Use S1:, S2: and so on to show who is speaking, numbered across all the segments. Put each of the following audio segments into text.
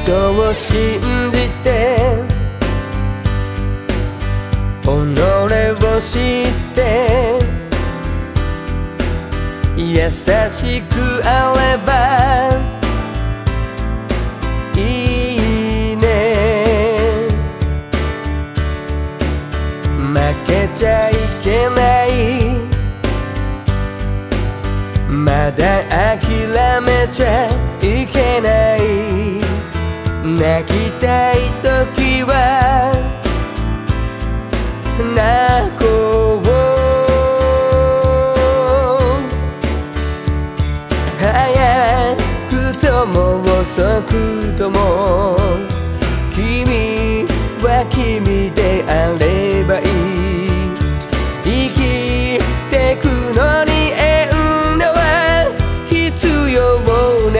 S1: 人を信じて己を知って優しくあればいいね。負けちゃいけない、まだ諦めちゃいけない、泣きたい時は泣こう。早くとも遅くとも君は君であればいい。生きてくのに遠慮は必要ない、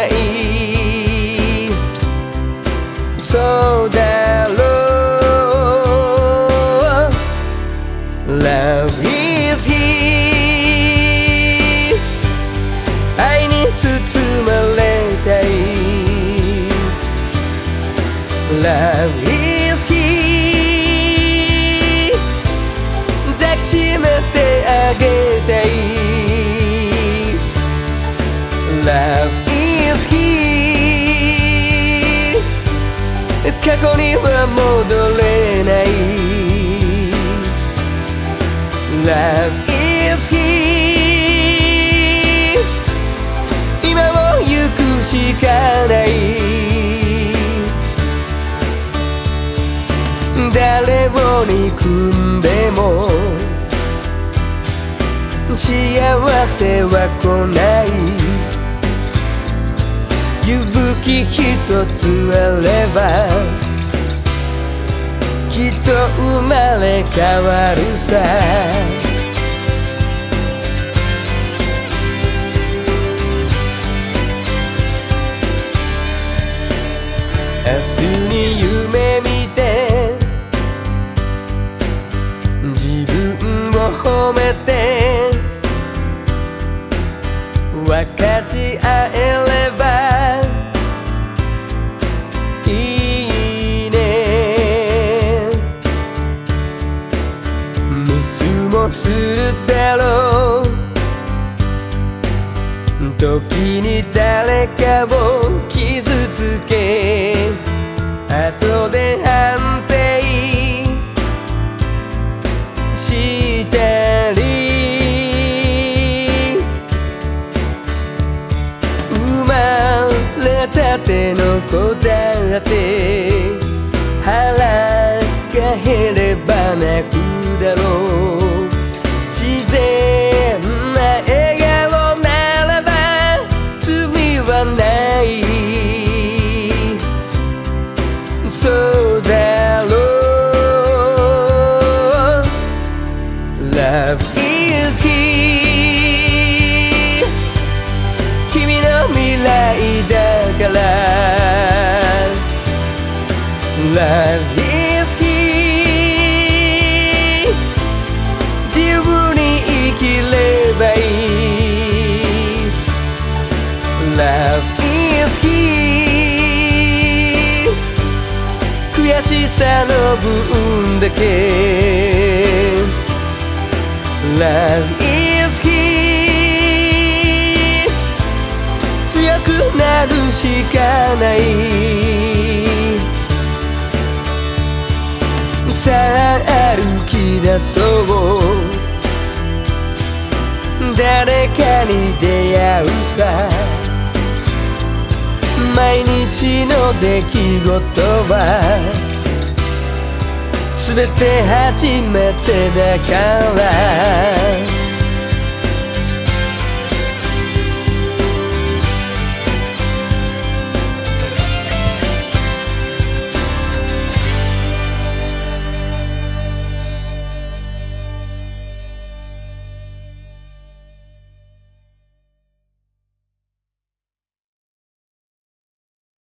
S1: そうだろう。 Love is here、 愛に包まれたい。 Love is here、 抱きしめてあげたい。 Love is here、 過去には戻れない。 Love is here、 今を行くしかない。誰を憎んでも幸せは来ない。勇気一つあればきっと生まれ変わるさ。明日に夢見て自分を褒めて分かち合えればいいね。ミスもするだろう、時に誰かを傷つけ後で反省したり、生まれたての子だって腹が減れば泣くだろう。自然な笑顔ならば罪はない、そうだろう。 Love is here、 君の未来だから。 Love is here、 自由に生きればいい。 Love is here、 悔しさの分だけ。 Love is here、 強くなるしかない。さあ歩き出そう、誰かに出会うさ。毎日の出来事は全て初めてだから。